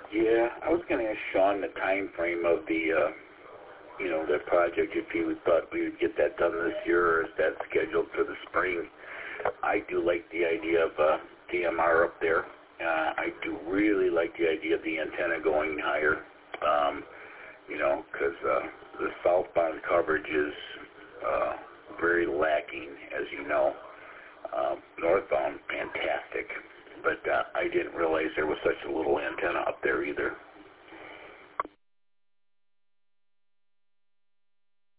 Yeah, I was going to ask Sean the time frame of the, that project, if he thought we would get that done this year, or is that scheduled for the spring? I do like the idea of DMR up there. I do really like the idea of the antenna going higher, because the southbound coverage is very lacking, as you know. Northbound, fantastic. But I didn't realize there was such a little antenna up there either.